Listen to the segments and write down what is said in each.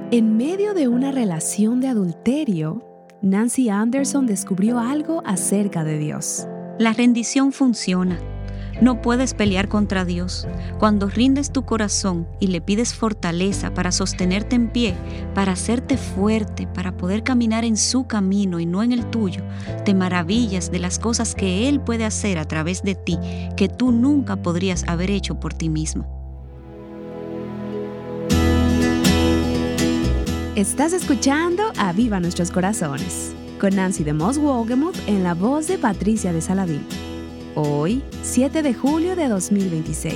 En medio de una relación de adulterio, Nancy Anderson descubrió algo acerca de Dios. La rendición funciona. No puedes pelear contra Dios. Cuando rindes tu corazón y le pides fortaleza para sostenerte en pie, para hacerte fuerte, para poder caminar en su camino y no en el tuyo, te maravillas de las cosas que Él puede hacer a través de ti, que tú nunca podrías haber hecho por ti mismo. Estás escuchando Aviva Nuestros Corazones, con Nancy de Moss Wogemuth en la voz de Patricia de Saladín. Hoy, 7 de julio de 2026.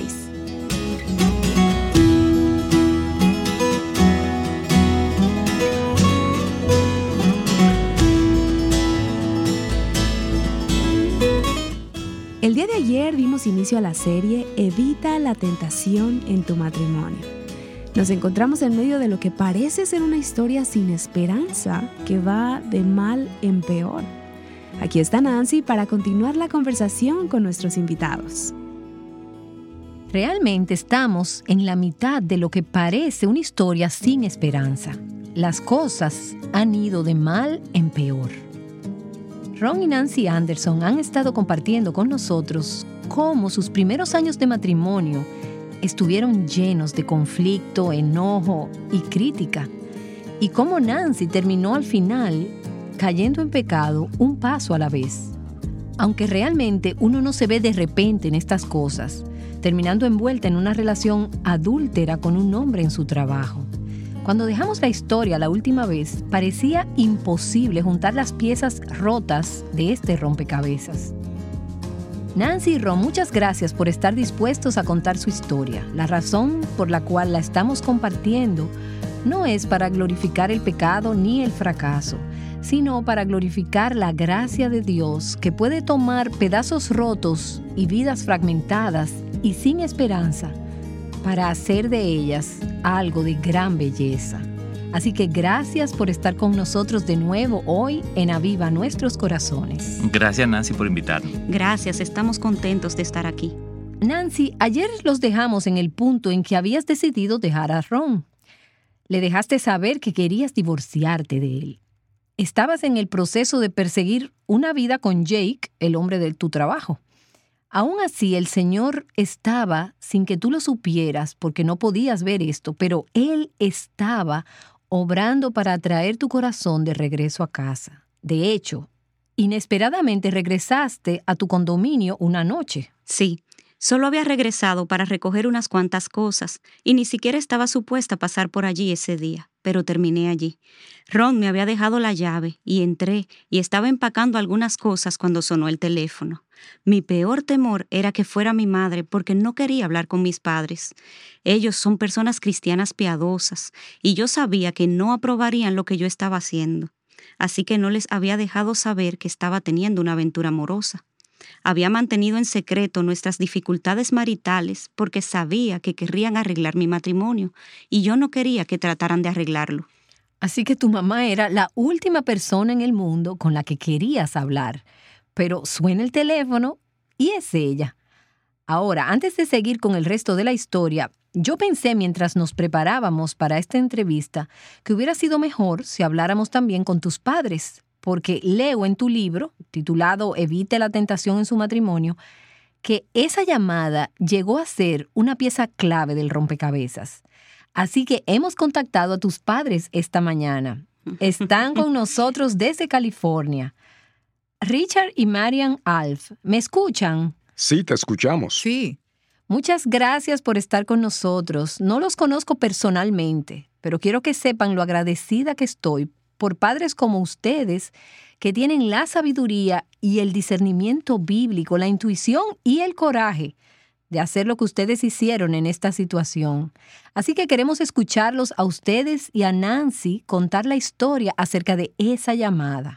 El día de ayer dimos inicio a la serie Evita la tentación en tu matrimonio. Nos encontramos en medio de lo que parece ser una historia sin esperanza que va de mal en peor. Aquí está Nancy para continuar la conversación con nuestros invitados. Realmente estamos en la mitad de lo que parece una historia sin esperanza. Las cosas han ido de mal en peor. Ron y Nancy Anderson han estado compartiendo con nosotros cómo sus primeros años de matrimonio estuvieron llenos de conflicto, enojo y crítica, y cómo Nancy terminó al final cayendo en pecado un paso a la vez. Aunque realmente uno no se ve de repente en estas cosas, terminando envuelta en una relación adúltera con un hombre en su trabajo. Cuando dejamos la historia la última vez, parecía imposible juntar las piezas rotas de este rompecabezas. Nancy y Ron, muchas gracias por estar dispuestos a contar su historia. La razón por la cual la estamos compartiendo no es para glorificar el pecado ni el fracaso, sino para glorificar la gracia de Dios que puede tomar pedazos rotos y vidas fragmentadas y sin esperanza para hacer de ellas algo de gran belleza. Así que gracias por estar con nosotros de nuevo hoy en Aviva Nuestros Corazones. Gracias, Nancy, por invitarnos. Gracias, estamos contentos de estar aquí. Nancy, ayer los dejamos en el punto en que habías decidido dejar a Ron. Le dejaste saber que querías divorciarte de él. Estabas en el proceso de perseguir una vida con Jake, el hombre de tu trabajo. Aún así, el Señor estaba, sin que tú lo supieras, porque no podías ver esto, pero Él estaba obrando para atraer tu corazón de regreso a casa. De hecho, inesperadamente regresaste a tu condominio una noche. Sí, solo había regresado para recoger unas cuantas cosas y ni siquiera estaba supuesta a pasar por allí ese día, pero terminé allí. Ron me había dejado la llave y entré y estaba empacando algunas cosas cuando sonó el teléfono. Mi peor temor era que fuera mi madre porque no quería hablar con mis padres. Ellos son personas cristianas piadosas y yo sabía que no aprobarían lo que yo estaba haciendo. Así que no les había dejado saber que estaba teniendo una aventura amorosa. Había mantenido en secreto nuestras dificultades maritales porque sabía que querrían arreglar mi matrimonio y yo no quería que trataran de arreglarlo. Así que tu mamá era la última persona en el mundo con la que querías hablar. Pero suena el teléfono y es ella. Ahora, antes de seguir con el resto de la historia, yo pensé mientras nos preparábamos para esta entrevista que hubiera sido mejor si habláramos también con tus padres, porque leo en tu libro, titulado Evite la tentación en su matrimonio, que esa llamada llegó a ser una pieza clave del rompecabezas. Así que hemos contactado a tus padres esta mañana. Están con nosotros desde California. Richard y Marian Alf, ¿me escuchan? Sí, te escuchamos. Sí. Muchas gracias por estar con nosotros. No los conozco personalmente, pero quiero que sepan lo agradecida que estoy por padres como ustedes que tienen la sabiduría y el discernimiento bíblico, la intuición y el coraje de hacer lo que ustedes hicieron en esta situación. Así que queremos escucharlos a ustedes y a Nancy contar la historia acerca de esa llamada.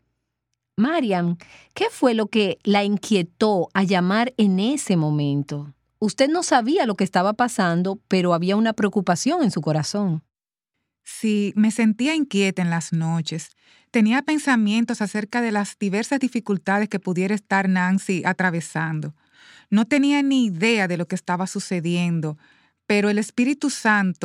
Marian, ¿qué fue lo que la inquietó a llamar en ese momento? Usted no sabía lo que estaba pasando, pero había una preocupación en su corazón. Sí, me sentía inquieta en las noches. Tenía pensamientos acerca de las diversas dificultades que pudiera estar Nancy atravesando. No tenía ni idea de lo que estaba sucediendo, pero el Espíritu Santo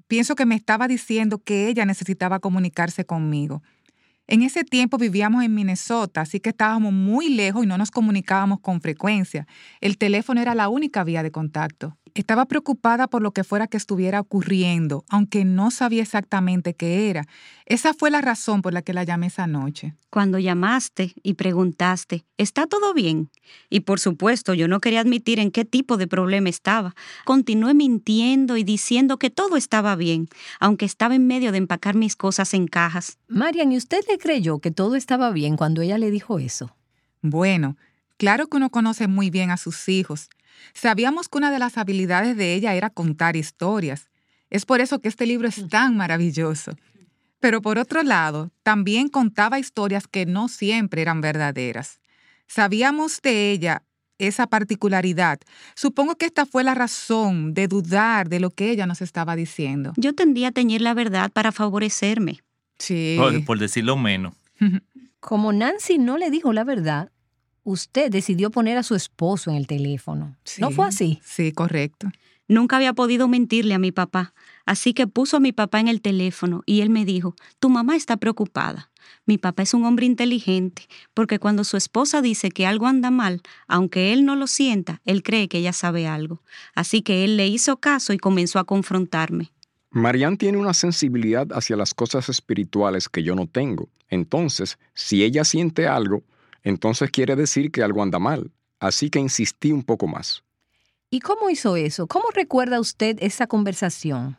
pienso que me estaba diciendo que ella necesitaba comunicarse conmigo. En ese tiempo vivíamos en Minnesota, así que estábamos muy lejos y no nos comunicábamos con frecuencia. El teléfono era la única vía de contacto. Estaba preocupada por lo que fuera que estuviera ocurriendo, aunque no sabía exactamente qué era. Esa fue la razón por la que la llamé esa noche. Cuando llamaste y preguntaste, ¿está todo bien? Y por supuesto, yo no quería admitir en qué tipo de problema estaba. Continué mintiendo y diciendo que todo estaba bien, aunque estaba en medio de empacar mis cosas en cajas. Marian, ¿y usted le creyó que todo estaba bien cuando ella le dijo eso? Bueno, claro que uno conoce muy bien a sus hijos. Sabíamos que una de las habilidades de ella era contar historias. Es por eso que este libro es tan maravilloso. Pero por otro lado, también contaba historias que no siempre eran verdaderas. Sabíamos de ella esa particularidad. Supongo que esta fue la razón de dudar de lo que ella nos estaba diciendo. Yo tendía a teñir la verdad para favorecerme. Sí. Por decirlo menos. Como Nancy no le dijo la verdad, usted decidió poner a su esposo en el teléfono. Sí. ¿No fue así? Sí, correcto. Nunca había podido mentirle a mi papá, así que puso a mi papá en el teléfono y él me dijo, tu mamá está preocupada. Mi papá es un hombre inteligente, porque cuando su esposa dice que algo anda mal, aunque él no lo sienta, él cree que ella sabe algo. Así que él le hizo caso y comenzó a confrontarme. Marian tiene una sensibilidad hacia las cosas espirituales que yo no tengo. Entonces, si ella siente algo, entonces quiere decir que algo anda mal. Así que insistí un poco más. ¿Y cómo hizo eso? ¿Cómo recuerda usted esa conversación?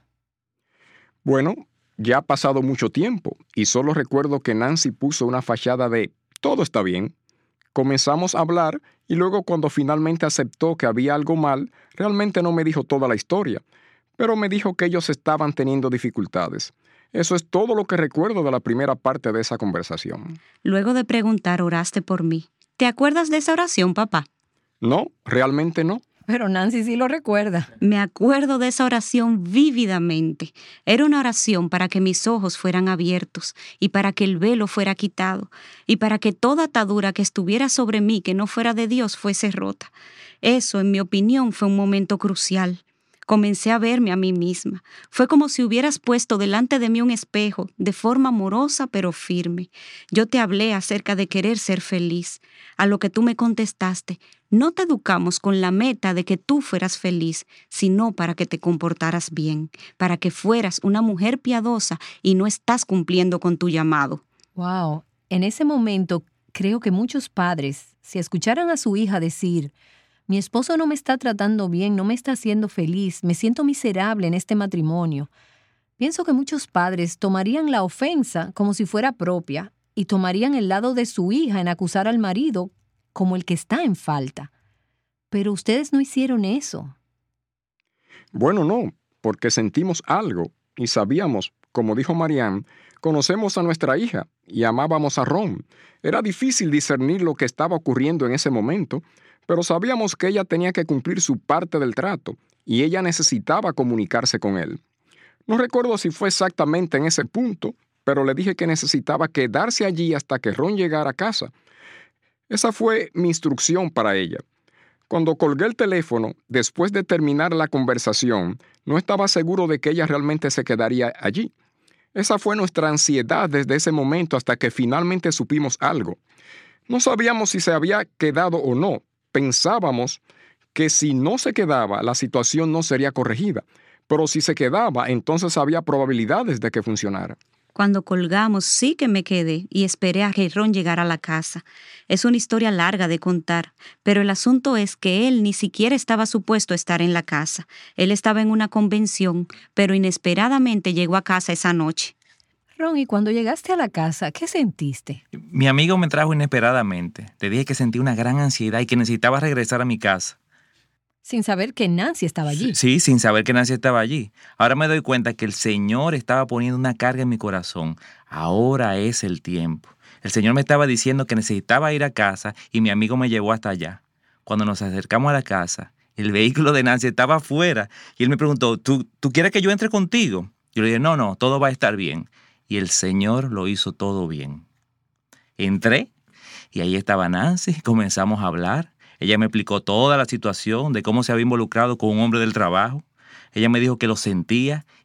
Bueno, ya ha pasado mucho tiempo y solo recuerdo que Nancy puso una fachada de «todo está bien». Comenzamos a hablar y luego cuando finalmente aceptó que había algo mal, realmente no me dijo toda la historia, pero me dijo que ellos estaban teniendo dificultades. Eso es todo lo que recuerdo de la primera parte de esa conversación. Luego de preguntar, oraste por mí. ¿Te acuerdas de esa oración, papá? No, realmente no. Pero Nancy sí lo recuerda. Me acuerdo de esa oración vívidamente. Era una oración para que mis ojos fueran abiertos y para que el velo fuera quitado y para que toda atadura que estuviera sobre mí que no fuera de Dios fuese rota. Eso, en mi opinión, fue un momento crucial. Comencé a verme a mí misma. Fue como si hubieras puesto delante de mí un espejo, de forma amorosa pero firme. Yo te hablé acerca de querer ser feliz, a lo que tú me contestaste. No te educamos con la meta de que tú fueras feliz, sino para que te comportaras bien, para que fueras una mujer piadosa y no estás cumpliendo con tu llamado. Wow. En ese momento, creo que muchos padres, si escucharan a su hija decir, mi esposo no me está tratando bien, no me está haciendo feliz, me siento miserable en este matrimonio. Pienso que muchos padres tomarían la ofensa como si fuera propia y tomarían el lado de su hija en acusar al marido como el que está en falta. Pero ustedes no hicieron eso. Bueno, no, porque sentimos algo y sabíamos, como dijo Marian, conocemos a nuestra hija y amábamos a Ron. Era difícil discernir lo que estaba ocurriendo en ese momento, pero sabíamos que ella tenía que cumplir su parte del trato y ella necesitaba comunicarse con él. No recuerdo si fue exactamente en ese punto, pero le dije que necesitaba quedarse allí hasta que Ron llegara a casa. Esa fue mi instrucción para ella. Cuando colgué el teléfono, después de terminar la conversación, no estaba seguro de que ella realmente se quedaría allí. Esa fue nuestra ansiedad desde ese momento hasta que finalmente supimos algo. No sabíamos si se había quedado o no. Pensábamos que si no se quedaba, la situación no sería corregida, pero si se quedaba, entonces había probabilidades de que funcionara. Cuando colgamos, sí que me quedé y esperé a que Ron llegara a la casa. Es una historia larga de contar, pero el asunto es que él ni siquiera estaba supuesto a estar en la casa. Él estaba en una convención, pero inesperadamente llegó a casa esa noche. Ron, y cuando llegaste a la casa, ¿qué sentiste? Mi amigo me trajo inesperadamente. Le dije que sentí una gran ansiedad y que necesitaba regresar a mi casa. Sin saber que Nancy estaba allí. Sí, sin saber que Nancy estaba allí. Ahora me doy cuenta que el Señor estaba poniendo una carga en mi corazón. Ahora es el tiempo. El Señor me estaba diciendo que necesitaba ir a casa y mi amigo me llevó hasta allá. Cuando nos acercamos a la casa, el vehículo de Nancy estaba afuera y él me preguntó, ¿Tú quieres que yo entre contigo? Yo le dije, no, todo va a estar bien. Y el Señor lo hizo todo bien. Entré y ahí estaba Nancy, comenzamos a hablar. Ella me explicó toda la situación de cómo se había involucrado con un hombre del trabajo. Ella me dijo que lo sentía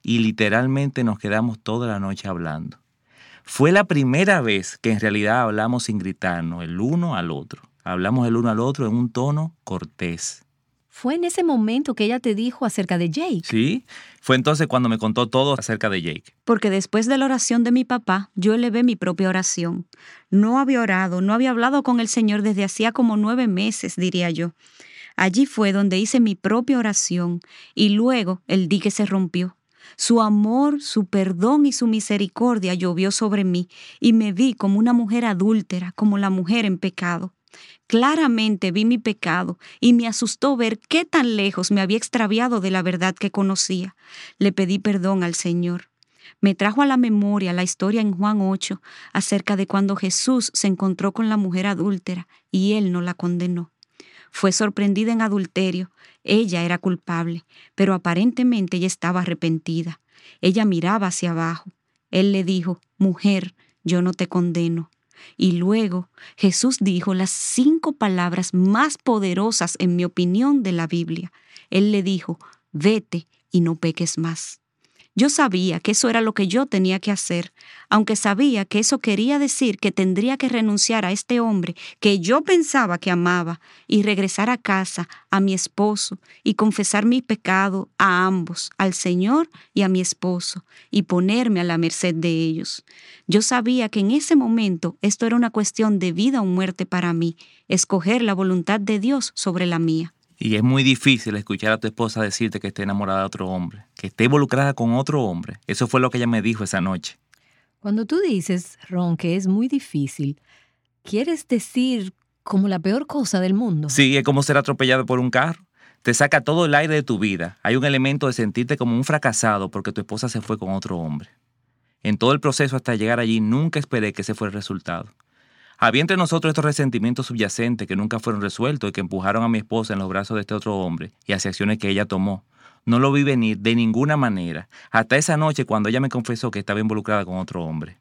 y literalmente nos quedamos toda la noche hablando. Fue la primera vez que en realidad hablamos sin gritarnos el uno al otro. Hablamos el uno al otro en un tono cortés. ¿Fue en ese momento que ella te dijo acerca de Jake? Sí, fue entonces cuando me contó todo acerca de Jake. Porque después de la oración de mi papá, yo elevé mi propia oración. No había orado, no había hablado con el Señor desde hacía como 9 meses, diría yo. Allí fue donde hice mi propia oración y luego el dique se rompió. Su amor, su perdón y su misericordia llovió sobre mí y me vi como una mujer adúltera, como la mujer en pecado. Claramente vi mi pecado y me asustó ver qué tan lejos me había extraviado de la verdad que conocía. Le pedí perdón al Señor. Me trajo a la memoria la historia en Juan 8 acerca de cuando Jesús se encontró con la mujer adúltera y Él no la condenó. Fue sorprendida en adulterio. Ella era culpable, pero aparentemente ella estaba arrepentida. Ella miraba hacia abajo. Él le dijo, mujer, yo no te condeno. Y luego Jesús dijo las 5 palabras más poderosas, en mi opinión, de la Biblia. Él le dijo, vete y no peques más. Yo sabía que eso era lo que yo tenía que hacer, aunque sabía que eso quería decir que tendría que renunciar a este hombre que yo pensaba que amaba y regresar a casa, a mi esposo, y confesar mi pecado a ambos, al Señor y a mi esposo, y ponerme a la merced de ellos. Yo sabía que en ese momento esto era una cuestión de vida o muerte para mí, escoger la voluntad de Dios sobre la mía. Y es muy difícil escuchar a tu esposa decirte que esté enamorada de otro hombre, que esté involucrada con otro hombre. Eso fue lo que ella me dijo esa noche. Cuando tú dices, Ron, que es muy difícil, ¿quieres decir como la peor cosa del mundo? Sí, es como ser atropellado por un carro. Te saca todo el aire de tu vida. Hay un elemento de sentirte como un fracasado porque tu esposa se fue con otro hombre. En todo el proceso hasta llegar allí nunca esperé que ese fuera el resultado. Había entre nosotros estos resentimientos subyacentes que nunca fueron resueltos y que empujaron a mi esposa en los brazos de este otro hombre y hacia acciones que ella tomó. No lo vi venir de ninguna manera, hasta esa noche cuando ella me confesó que estaba involucrada con otro hombre.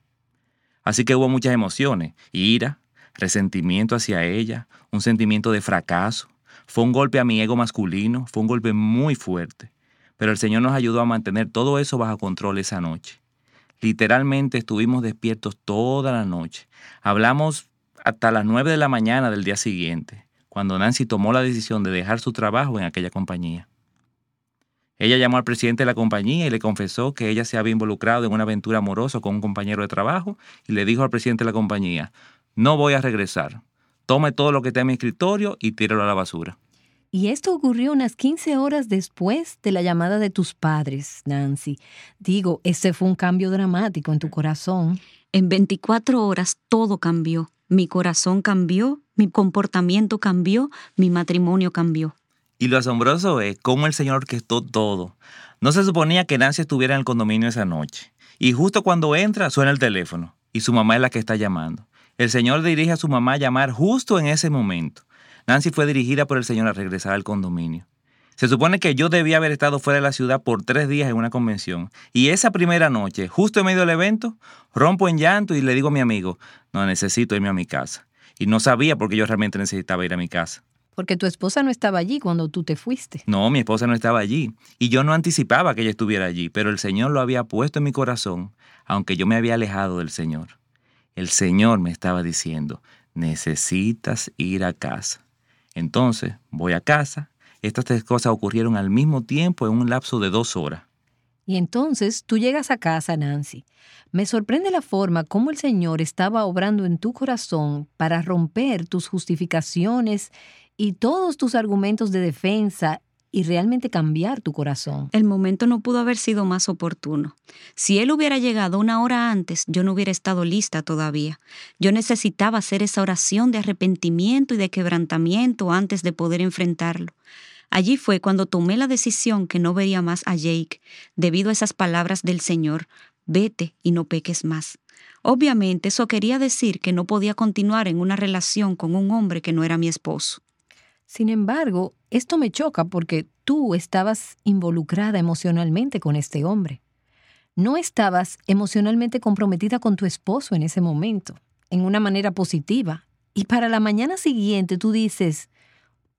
Así que hubo muchas emociones, ira, resentimiento hacia ella, un sentimiento de fracaso. Fue un golpe a mi ego masculino, fue un golpe muy fuerte. Pero el Señor nos ayudó a mantener todo eso bajo control esa noche. Literalmente estuvimos despiertos toda la noche. Hablamos hasta las 9 de la mañana del día siguiente, cuando Nancy tomó la decisión de dejar su trabajo en aquella compañía. Ella llamó al presidente de la compañía y le confesó que ella se había involucrado en una aventura amorosa con un compañero de trabajo y le dijo al presidente de la compañía, no voy a regresar. Tome todo lo que esté en mi escritorio y tíralo a la basura. Y esto ocurrió unas 15 horas después de la llamada de tus padres, Nancy. Digo, ese fue un cambio dramático en tu corazón. En 24 horas todo cambió. Mi corazón cambió, mi comportamiento cambió, mi matrimonio cambió. Y lo asombroso es cómo el Señor orquestó todo. No se suponía que Nancy estuviera en el condominio esa noche. Y justo cuando entra, suena el teléfono. Y su mamá es la que está llamando. El Señor dirige a su mamá a llamar justo en ese momento. Nancy fue dirigida por el Señor a regresar al condominio. Se supone que yo debía haber estado fuera de la ciudad por 3 días en una convención. Y esa primera noche, justo en medio del evento, rompo en llanto y le digo a mi amigo, no, necesito irme a mi casa. Y no sabía por qué yo realmente necesitaba ir a mi casa. Porque tu esposa no estaba allí cuando tú te fuiste. No, mi esposa no estaba allí. Y yo no anticipaba que ella estuviera allí, pero el Señor lo había puesto en mi corazón, aunque yo me había alejado del Señor. El Señor me estaba diciendo, necesitas ir a casa. Entonces, voy a casa. Estas 3 cosas ocurrieron al mismo tiempo en un lapso de 2 horas. Y entonces tú llegas a casa, Nancy. Me sorprende la forma como el Señor estaba obrando en tu corazón para romper tus justificaciones y todos tus argumentos de defensa y realmente cambiar tu corazón. El momento no pudo haber sido más oportuno. Si él hubiera llegado 1 hora antes, yo no hubiera estado lista todavía. Yo necesitaba hacer esa oración de arrepentimiento y de quebrantamiento antes de poder enfrentarlo. Allí fue cuando tomé la decisión que no vería más a Jake, debido a esas palabras del Señor, vete y no peques más. Obviamente eso quería decir que no podía continuar en una relación con un hombre que no era mi esposo. Sin embargo, esto me choca porque tú estabas involucrada emocionalmente con este hombre. No estabas emocionalmente comprometida con tu esposo en ese momento, en una manera positiva. Y para la mañana siguiente tú dices,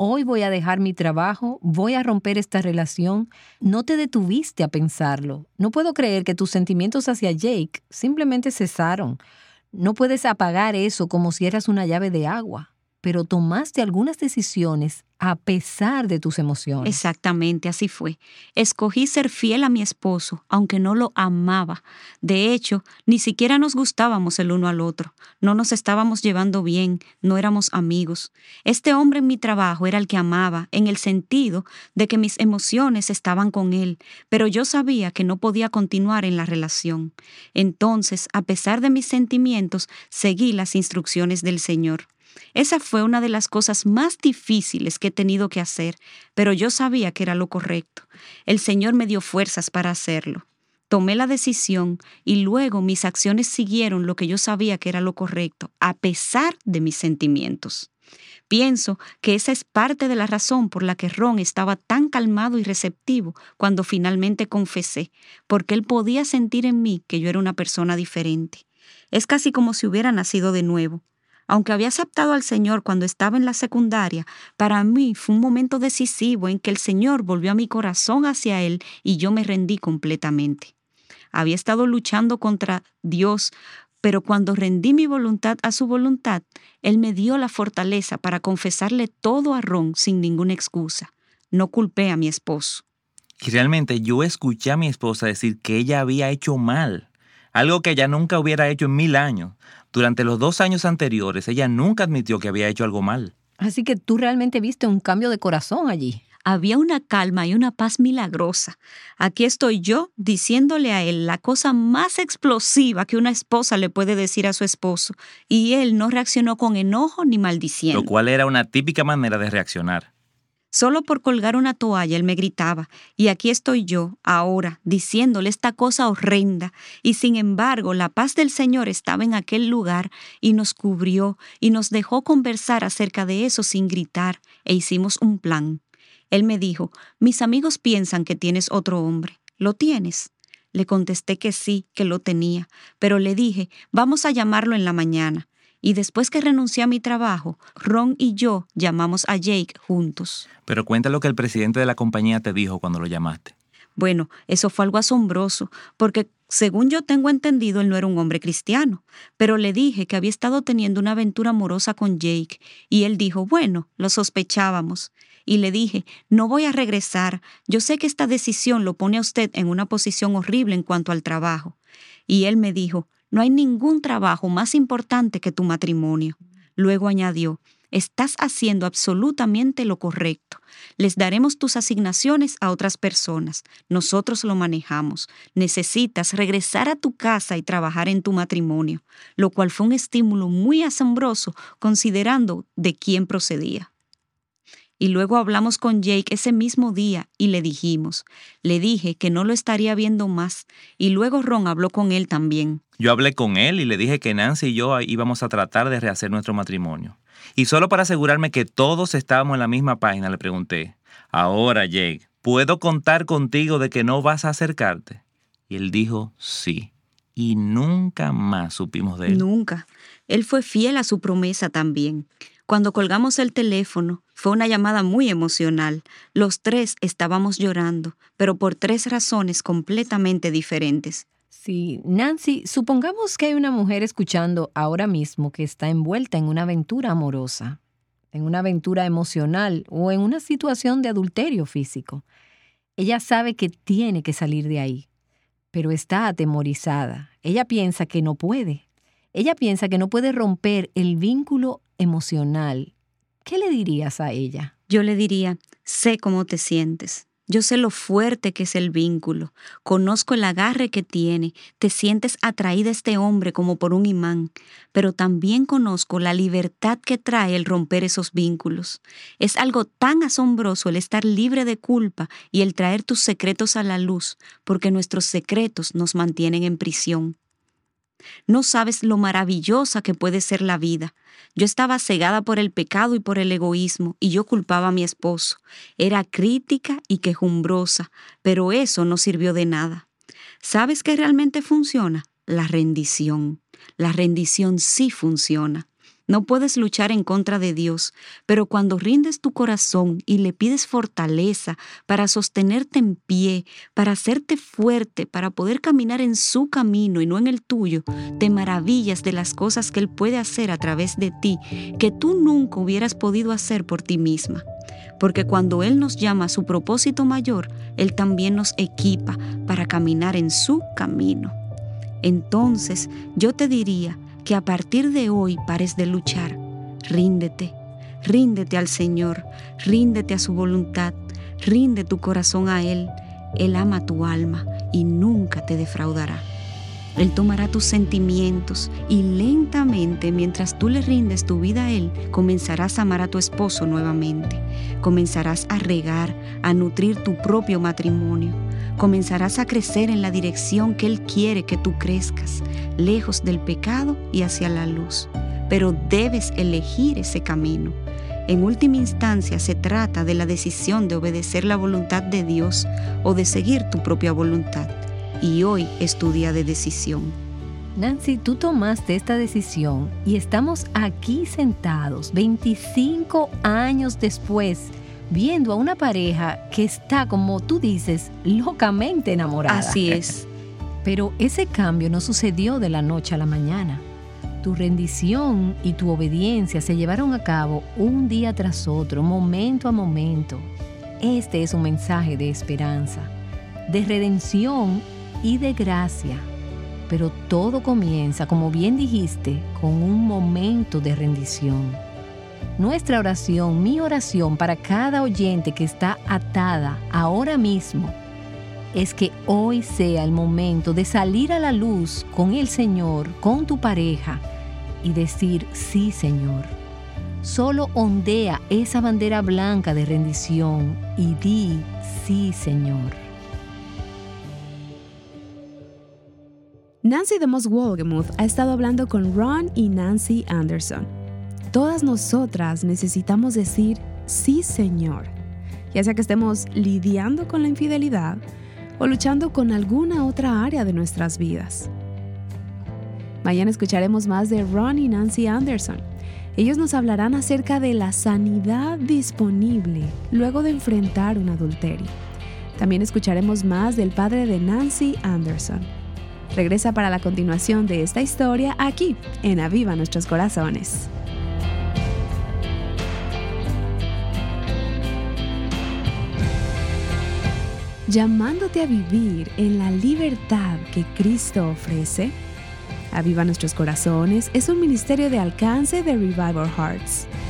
hoy voy a dejar mi trabajo, voy a romper esta relación. No te detuviste a pensarlo. No puedo creer que tus sentimientos hacia Jake simplemente cesaron. No puedes apagar eso como si eras una llave de agua, pero tomaste algunas decisiones a pesar de tus emociones. Exactamente, así fue. Escogí ser fiel a mi esposo, aunque no lo amaba. De hecho, ni siquiera nos gustábamos el uno al otro. No nos estábamos llevando bien, no éramos amigos. Este hombre en mi trabajo era el que amaba, en el sentido de que mis emociones estaban con él, pero yo sabía que no podía continuar en la relación. Entonces, a pesar de mis sentimientos, seguí las instrucciones del Señor. Esa fue una de las cosas más difíciles que he tenido que hacer, pero yo sabía que era lo correcto. El Señor me dio fuerzas para hacerlo. Tomé la decisión y luego mis acciones siguieron lo que yo sabía que era lo correcto, a pesar de mis sentimientos. Pienso que esa es parte de la razón por la que Ron estaba tan calmado y receptivo cuando finalmente confesé, porque él podía sentir en mí que yo era una persona diferente. Es casi como si hubiera nacido de nuevo. Aunque había aceptado al Señor cuando estaba en la secundaria, para mí fue un momento decisivo en que el Señor volvió a mi corazón hacia Él y yo me rendí completamente. Había estado luchando contra Dios, pero cuando rendí mi voluntad a su voluntad, Él me dio la fortaleza para confesarle todo a Ron sin ninguna excusa. No culpé a mi esposo. Y realmente yo escuché a mi esposa decir que ella había hecho mal, algo que ella nunca hubiera hecho en 1000 años. Durante los 2 años anteriores, ella nunca admitió que había hecho algo mal. Así que tú realmente viste un cambio de corazón allí. Había una calma y una paz milagrosa. Aquí estoy yo diciéndole a él la cosa más explosiva que una esposa le puede decir a su esposo, y él no reaccionó con enojo ni maldiciendo. Lo cual era una típica manera de reaccionar. Solo por colgar una toalla él me gritaba, y aquí estoy yo, ahora, diciéndole esta cosa horrenda, y sin embargo la paz del Señor estaba en aquel lugar y nos cubrió y nos dejó conversar acerca de eso sin gritar, e hicimos un plan. Él me dijo, mis amigos piensan que tienes otro hombre. ¿Lo tienes? Le contesté que sí, que lo tenía, pero le dije, vamos a llamarlo en la mañana. Y después que renuncié a mi trabajo, Ron y yo llamamos a Jake juntos. Pero cuenta lo que el presidente de la compañía te dijo cuando lo llamaste. Bueno, eso fue algo asombroso, porque según yo tengo entendido, él no era un hombre cristiano. Pero le dije que había estado teniendo una aventura amorosa con Jake, y él dijo, bueno, lo sospechábamos. Y le dije, no voy a regresar, yo sé que esta decisión lo pone a usted en una posición horrible en cuanto al trabajo. Y él me dijo, no hay ningún trabajo más importante que tu matrimonio. Luego añadió, estás haciendo absolutamente lo correcto. Les daremos tus asignaciones a otras personas. Nosotros lo manejamos. Necesitas regresar a tu casa y trabajar en tu matrimonio, lo cual fue un estímulo muy asombroso considerando de quién procedía. Y luego hablamos con Jake ese mismo día y le dije que no lo estaría viendo más, y luego Ron habló con él también. Yo hablé con él y le dije que Nancy y yo íbamos a tratar de rehacer nuestro matrimonio. Y solo para asegurarme que todos estábamos en la misma página, le pregunté, ahora Jake, ¿puedo contar contigo de que no vas a acercarte? Y él dijo, sí. Y nunca más supimos de él. Nunca. Él fue fiel a su promesa también. Cuando colgamos el teléfono, fue una llamada muy emocional. Los 3 estábamos llorando, pero por 3 razones completamente diferentes. Sí, Nancy, supongamos que hay una mujer escuchando ahora mismo que está envuelta en una aventura amorosa, en una aventura emocional o en una situación de adulterio físico. Ella sabe que tiene que salir de ahí, pero está atemorizada. Ella piensa que no puede. Ella piensa que no puede romper el vínculo emocional. ¿Qué le dirías a ella? Yo le diría, sé cómo te sientes. Yo sé lo fuerte que es el vínculo. Conozco el agarre que tiene. Te sientes atraída a este hombre como por un imán. Pero también conozco la libertad que trae el romper esos vínculos. Es algo tan asombroso el estar libre de culpa y el traer tus secretos a la luz, porque nuestros secretos nos mantienen en prisión. No sabes lo maravillosa que puede ser la vida. Yo estaba cegada por el pecado y por el egoísmo, y yo culpaba a mi esposo. Era crítica y quejumbrosa, pero eso no sirvió de nada. ¿Sabes qué realmente funciona? La rendición. La rendición sí funciona. No puedes luchar en contra de Dios, pero cuando rindes tu corazón y le pides fortaleza para sostenerte en pie, para hacerte fuerte, para poder caminar en su camino y no en el tuyo, te maravillas de las cosas que Él puede hacer a través de ti, que tú nunca hubieras podido hacer por ti misma. Porque cuando Él nos llama a su propósito mayor, Él también nos equipa para caminar en su camino. Entonces, yo te diría que a partir de hoy pares de luchar. Ríndete, ríndete al Señor, ríndete a su voluntad, rinde tu corazón a Él. Él ama tu alma y nunca te defraudará. Él tomará tus sentimientos y lentamente, mientras tú le rindes tu vida a Él, comenzarás a amar a tu esposo nuevamente. Comenzarás a regar, a nutrir tu propio matrimonio. Comenzarás a crecer en la dirección que Él quiere que tú crezcas, lejos del pecado y hacia la luz. Pero debes elegir ese camino. En última instancia, se trata de la decisión de obedecer la voluntad de Dios o de seguir tu propia voluntad. Y hoy es tu día de decisión. Nancy, tú tomaste esta decisión y estamos aquí sentados 25 años después, viendo a una pareja que está, como tú dices, locamente enamorada. Así es. Pero ese cambio no sucedió de la noche a la mañana. Tu rendición y tu obediencia se llevaron a cabo un día tras otro, momento a momento. Este es un mensaje de esperanza, de redención y de gracia. Pero todo comienza, como bien dijiste, con un momento de rendición. Nuestra oración, mi oración para cada oyente que está atada ahora mismo, es que hoy sea el momento de salir a la luz con el Señor, con tu pareja, y decir, sí, Señor. Solo ondea esa bandera blanca de rendición y di, sí, Señor. Nancy DeMoss Wolgemuth ha estado hablando con Ron y Nancy Anderson. Todas nosotras necesitamos decir, sí, Señor, ya sea que estemos lidiando con la infidelidad o luchando con alguna otra área de nuestras vidas. Mañana escucharemos más de Ron y Nancy Anderson. Ellos nos hablarán acerca de la sanidad disponible luego de enfrentar un adulterio. También escucharemos más del padre de Nancy Anderson. Regresa para la continuación de esta historia aquí, en Aviva Nuestros Corazones. Llamándote a vivir en la libertad que Cristo ofrece. Aviva Nuestros Corazones es un ministerio de alcance de Revival Hearts.